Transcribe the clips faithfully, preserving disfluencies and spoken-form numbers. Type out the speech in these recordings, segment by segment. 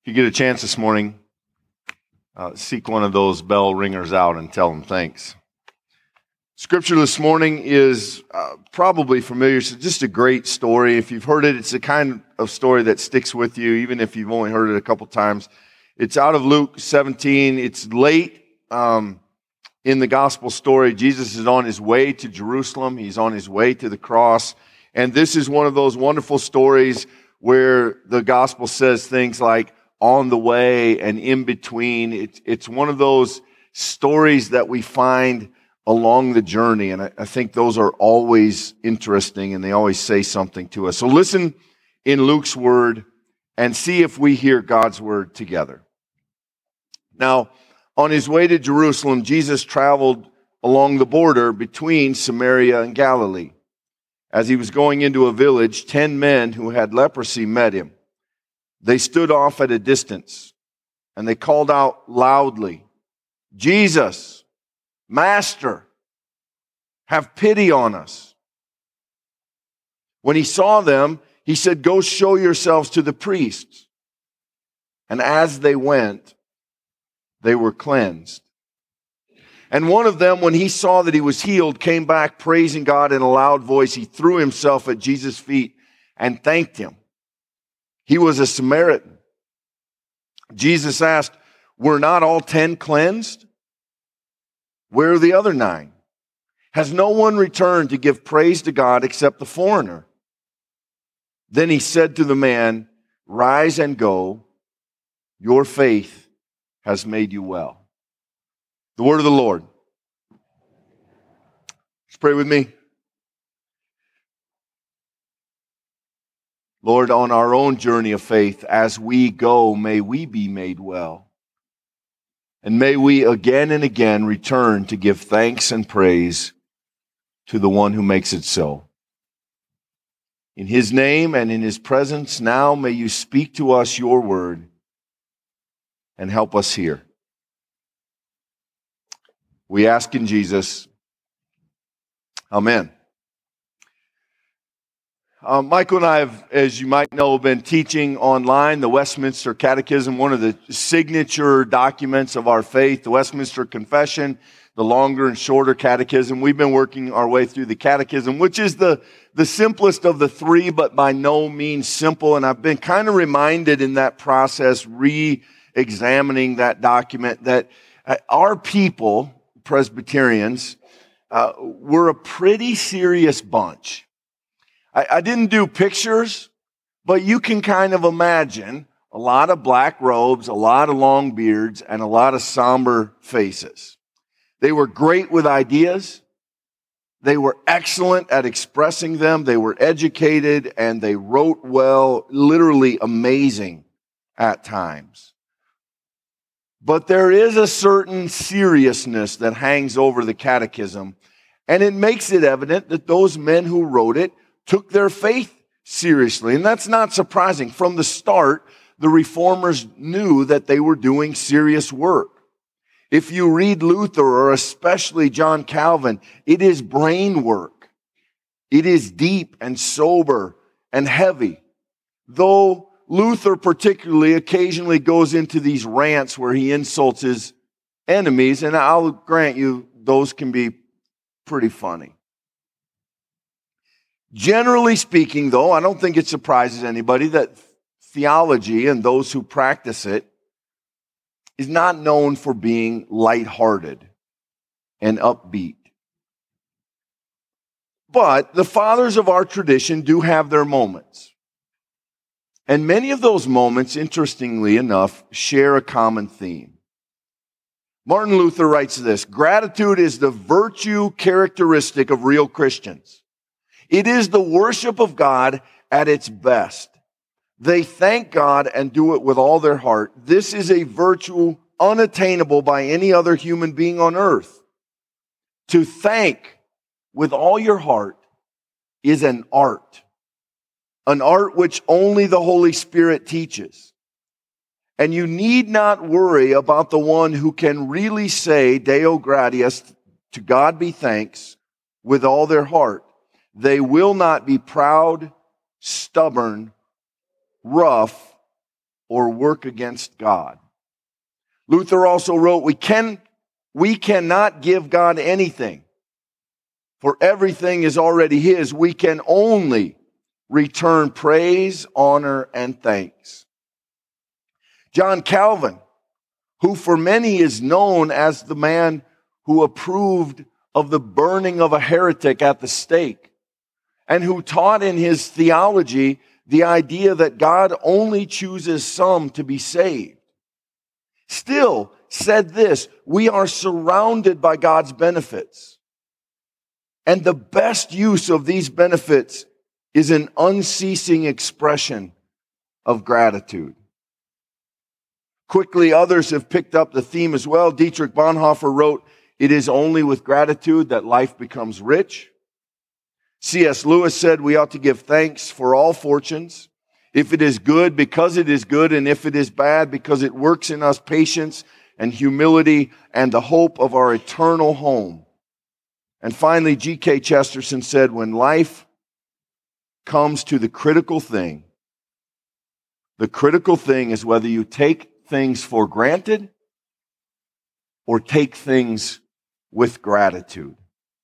If you get a chance this morning, uh, seek one of those bell ringers out and tell them thanks. Scripture this morning is uh, probably familiar. It's just a great story. If you've heard it, it's the kind of story that sticks with you, even if you've only heard it a couple times. It's out of Luke seventeen. It's late um, in the gospel story. Jesus is on his way to Jerusalem. He's on his way to the cross. And this is one of those wonderful stories where the gospel says things like, on the way and in between. It's, it's one of those stories that we find along the journey. And I, I think those are always interesting and they always say something to us. So listen in Luke's word and see if we hear God's word together. Now, on his way to Jerusalem, Jesus traveled along the border between Samaria and Galilee. As he was going into a village, ten men who had leprosy met him. They stood off at a distance, and they called out loudly, Jesus, Master, have pity on us. When he saw them, he said, go show yourselves to the priests. And as they went, they were cleansed. And one of them, when he saw that he was healed, came back praising God in a loud voice. He threw himself at Jesus' feet and thanked him. He was a Samaritan. Jesus asked, were not all ten cleansed? Where are the other nine? Has no one returned to give praise to God except the foreigner? Then he said to the man, rise and go. Your faith has made you well. The word of the Lord. Let's pray with me. Lord, on our own journey of faith, as we go, may we be made well. And may we again and again return to give thanks and praise to the one who makes it so. In his name and in his presence, now may you speak to us your word and help us hear. We ask in Jesus. Amen. Um, Michael and I have, as you might know, been teaching online the Westminster Catechism, one of the signature documents of our faith, the Westminster Confession, the longer and shorter catechism. We've been working our way through the catechism, which is the, the simplest of the three, but by no means simple. And I've been kind of reminded in that process, re-examining that document, that our people, Presbyterians, uh, we're a pretty serious bunch. I, I didn't do pictures, but you can kind of imagine a lot of black robes, a lot of long beards, and a lot of somber faces. They were great with ideas. They were excellent at expressing them. They were educated, and they wrote well, literally amazing at times. But there is a certain seriousness that hangs over the catechism, and it makes it evident that those men who wrote it took their faith seriously. And that's not surprising. From the start, the reformers knew that they were doing serious work. If you read Luther, or especially John Calvin, it is brain work. It is deep and sober and heavy. Though Luther particularly occasionally goes into these rants where he insults his enemies, and I'll grant you, those can be pretty funny. Generally speaking, though, I don't think it surprises anybody that theology and those who practice it is not known for being lighthearted and upbeat. But the fathers of our tradition do have their moments. And many of those moments, interestingly enough, share a common theme. Martin Luther writes this: gratitude is the virtue characteristic of real Christians. It is the worship of God at its best. They thank God and do it with all their heart. This is a virtue unattainable by any other human being on earth. To thank with all your heart is an art, an art which only the Holy Spirit teaches. And you need not worry about the one who can really say Deo gratias, to God be thanks, with all their heart. They will not be proud, stubborn, rough, or work against God. Luther also wrote, we can, we cannot give God anything, for everything is already His. We can only return praise, honor, and thanks. John Calvin, who for many is known as the man who approved of the burning of a heretic at the stake, and who taught in his theology the idea that God only chooses some to be saved, still said this: we are surrounded by God's benefits, and the best use of these benefits is an unceasing expression of gratitude. Quickly, others have picked up the theme as well. Dietrich Bonhoeffer wrote, it is only with gratitude that life becomes rich. C S Lewis said we ought to give thanks for all fortunes. If it is good, because it is good, and if it is bad, because it works in us patience and humility and the hope of our eternal home. And finally, G K Chesterton said, when life comes to the critical thing, the critical thing is whether you take things for granted or take things with gratitude.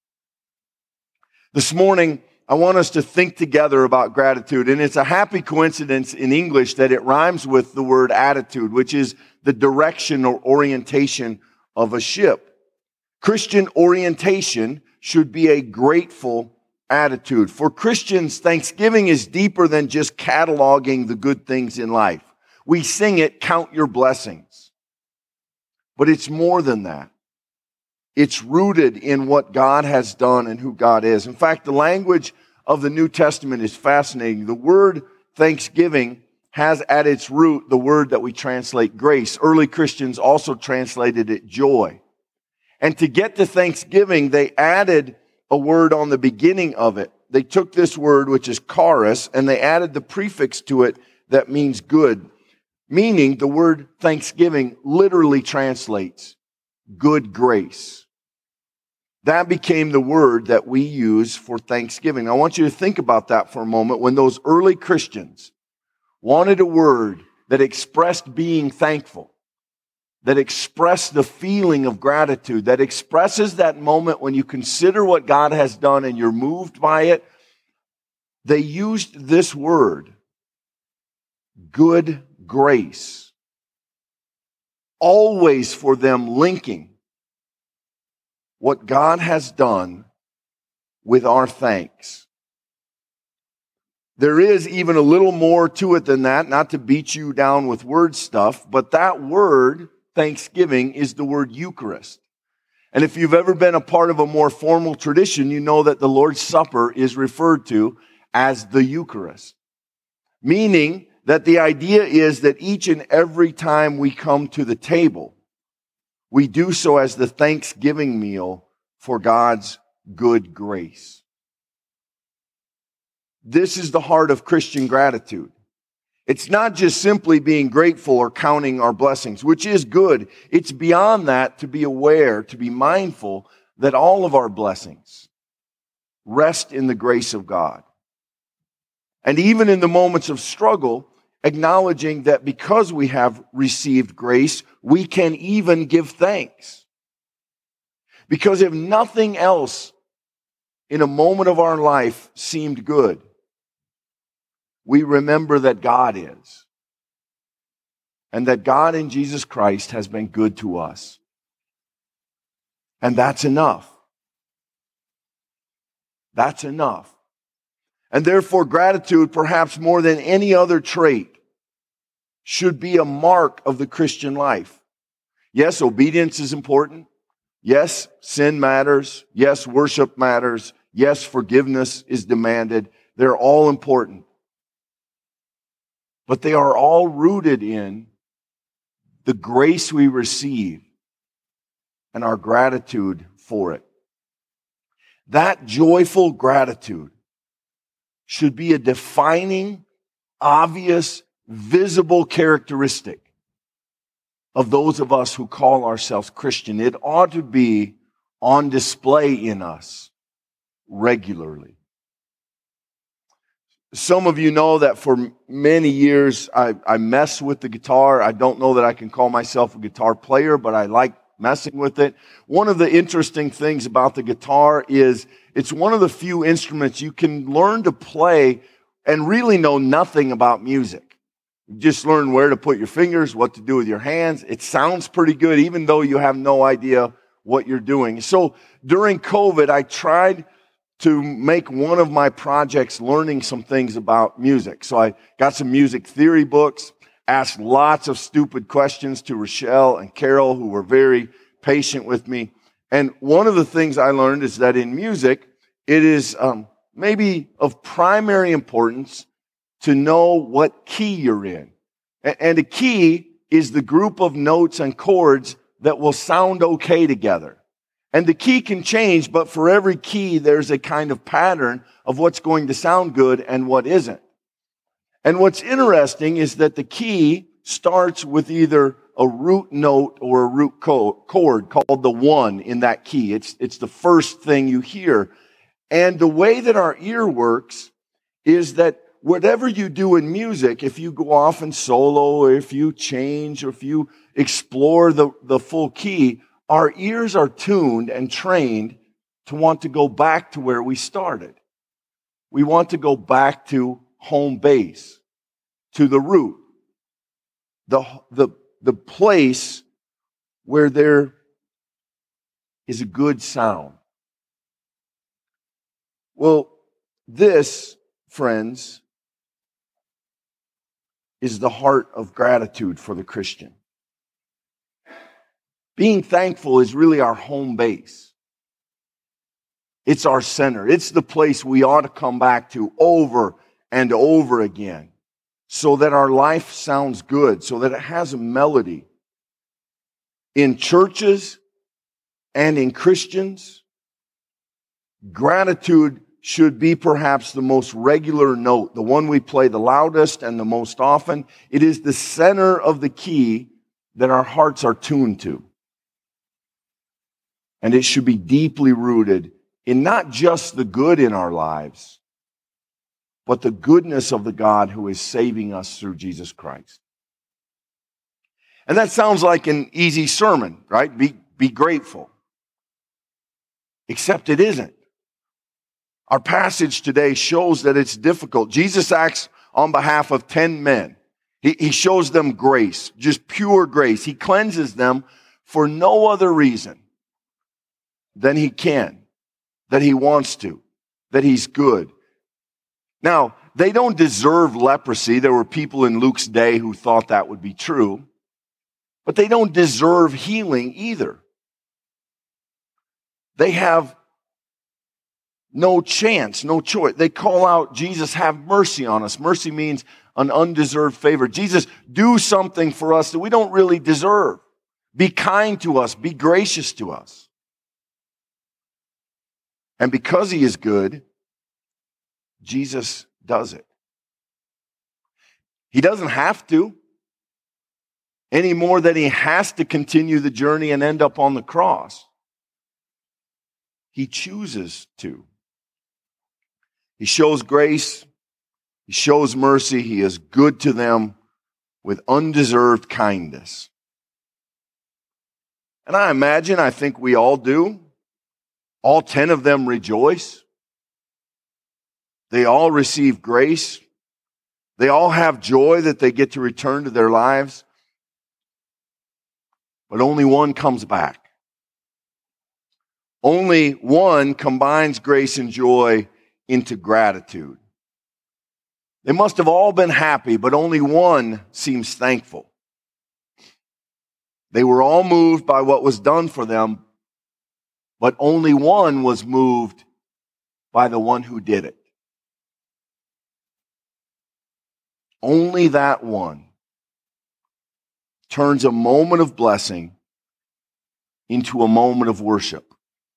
This morning, I want us to think together about gratitude, and it's a happy coincidence in English that it rhymes with the word attitude, which is the direction or orientation of a ship. Christian orientation should be a grateful attitude. For Christians, Thanksgiving is deeper than just cataloging the good things in life. We sing it, count your blessings. But it's more than that. It's rooted in what God has done and who God is. In fact, the language of the New Testament is fascinating. The word thanksgiving has at its root the word that we translate grace. Early Christians also translated it joy. And to get to thanksgiving, they added a word on the beginning of it. They took this word, which is charis, and they added the prefix to it that means good. Meaning the word thanksgiving literally translates good grace. That became the word that we use for Thanksgiving. I want you to think about that for a moment. When those early Christians wanted a word that expressed being thankful, that expressed the feeling of gratitude, that expresses that moment when you consider what God has done and you're moved by it, they used this word, good grace, always for them linking what God has done with our thanks. There is even a little more to it than that, not to beat you down with word stuff, but that word, thanksgiving, is the word Eucharist. And if you've ever been a part of a more formal tradition, you know that the Lord's Supper is referred to as the Eucharist. Meaning that the idea is that each and every time we come to the table, we do so as the Thanksgiving meal for God's good grace. This is the heart of Christian gratitude. It's not just simply being grateful or counting our blessings, which is good. It's beyond that to be aware, to be mindful that all of our blessings rest in the grace of God. And even in the moments of struggle, acknowledging that because we have received grace, we can even give thanks. Because if nothing else in a moment of our life seemed good, we remember that God is. And that God in Jesus Christ has been good to us. And that's enough. That's enough. And therefore, gratitude, perhaps more than any other trait, should be a mark of the Christian life. Yes, obedience is important. Yes, sin matters. Yes, worship matters. Yes, forgiveness is demanded. They're all important. But they are all rooted in the grace we receive and our gratitude for it. That joyful gratitude should be a defining, obvious, visible characteristic of those of us who call ourselves Christian. It ought to be on display in us regularly. Some of you know that for many years I, I mess with the guitar. I don't know that I can call myself a guitar player, but I like messing with it. One of the interesting things about the guitar is it's one of the few instruments you can learn to play and really know nothing about music. You just learn where to put your fingers, what to do with your hands. It sounds pretty good, even though you have no idea what you're doing. So during COVID, I tried to make one of my projects learning some things about music. So I got some music theory books, asked lots of stupid questions to Rochelle and Carol, who were very patient with me. And one of the things I learned is that in music, it is um, maybe of primary importance to know what key you're in. And a key is the group of notes and chords that will sound okay together. And the key can change, but for every key, there's a kind of pattern of what's going to sound good and what isn't. And what's interesting is that the key starts with either a root note or a root chord called the one in that key. It's, it's the first thing you hear. And the way that our ear works is that whatever you do in music, if you go off and solo, or if you change, or if you explore the, the full key, our ears are tuned and trained to want to go back to where we started. We want to go back to home base, to the root, the, the, the place where there is a good sound. Well, this, friends, is the heart of gratitude for the Christian. Being thankful is really our home base. It's our center. It's the place we ought to come back to over and over again so that our life sounds good, so that it has a melody. In churches and in Christians, gratitude should be perhaps the most regular note, the one we play the loudest and the most often. It is the center of the key that our hearts are tuned to. And it should be deeply rooted in not just the good in our lives, but the goodness of the God who is saving us through Jesus Christ. And that sounds like an easy sermon, right? Be, be grateful. Except it isn't. Our passage today shows that it's difficult. Jesus acts on behalf of ten men. He, he shows them grace, just pure grace. He cleanses them for no other reason than he can, that he wants to, that he's good. Now, they don't deserve leprosy. There were people in Luke's day who thought that would be true. But they don't deserve healing either. They have no chance, no choice. They call out, Jesus, have mercy on us. Mercy means an undeserved favor. Jesus, do something for us that we don't really deserve. Be kind to us. Be gracious to us. And because he is good, Jesus does it. He doesn't have to, any more than he has to continue the journey and end up on the cross. He chooses to. He shows grace. He shows mercy. He is good to them with undeserved kindness. And I imagine, I think we all do, all ten of them rejoice. They all receive grace. They all have joy that they get to return to their lives. But only one comes back. Only one combines grace and joy into gratitude. They must have all been happy, but only one seems thankful. They were all moved by what was done for them, but only one was moved by the one who did it. Only that one turns a moment of blessing into a moment of worship,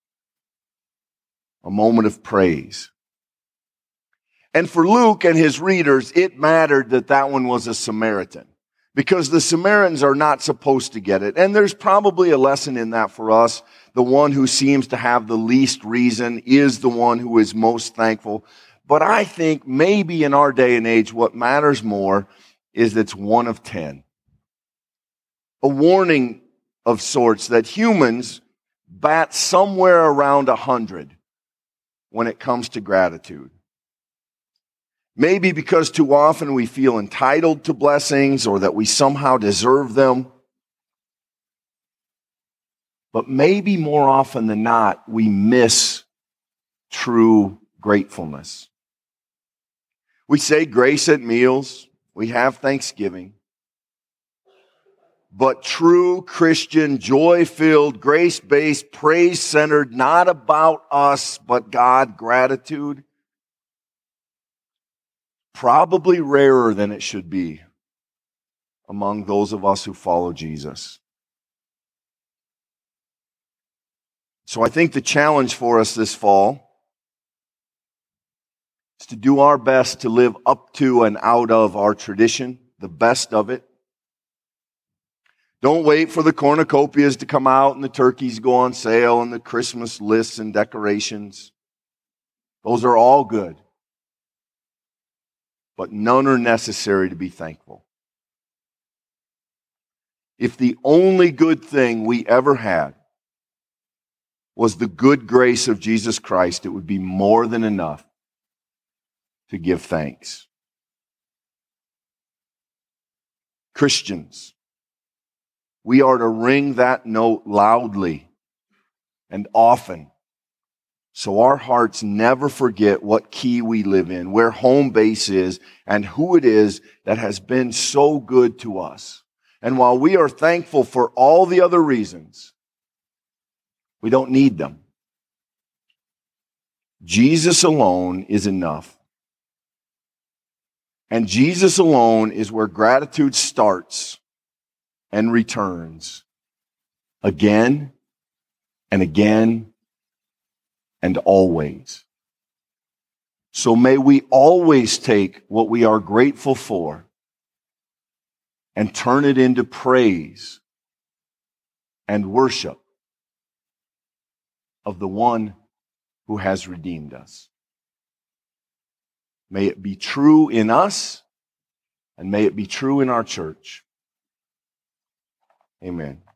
a moment of praise. And for Luke and his readers, it mattered that that one was a Samaritan, because the Samaritans are not supposed to get it. And there's probably a lesson in that for us. The one who seems to have the least reason is the one who is most thankful. But I think maybe in our day and age, what matters more is that it's one of ten. A warning of sorts that humans bat somewhere around a hundred when it comes to gratitude. Maybe because too often we feel entitled to blessings or that we somehow deserve them. But maybe more often than not, we miss true gratefulness. We say grace at meals. We have Thanksgiving. But true Christian, joy-filled, grace-based, praise-centered, not about us, but God gratitude, probably rarer than it should be among those of us who follow Jesus. So I think the challenge for us this fall is to do our best to live up to and out of our tradition, the best of it. Don't wait for the cornucopias to come out and the turkeys go on sale and the Christmas lists and decorations. Those are all good. But none are necessary to be thankful. If the only good thing we ever had was the good grace of Jesus Christ, it would be more than enough to give thanks. Christians, we are to ring that note loudly and often so our hearts never forget what key we live in, where home base is, and who it is that has been so good to us. And while we are thankful for all the other reasons, we don't need them. Jesus alone is enough. And Jesus alone is where gratitude starts and returns again and again and always. So may we always take what we are grateful for and turn it into praise and worship of the one who has redeemed us. May it be true in us, and may it be true in our church. Amen.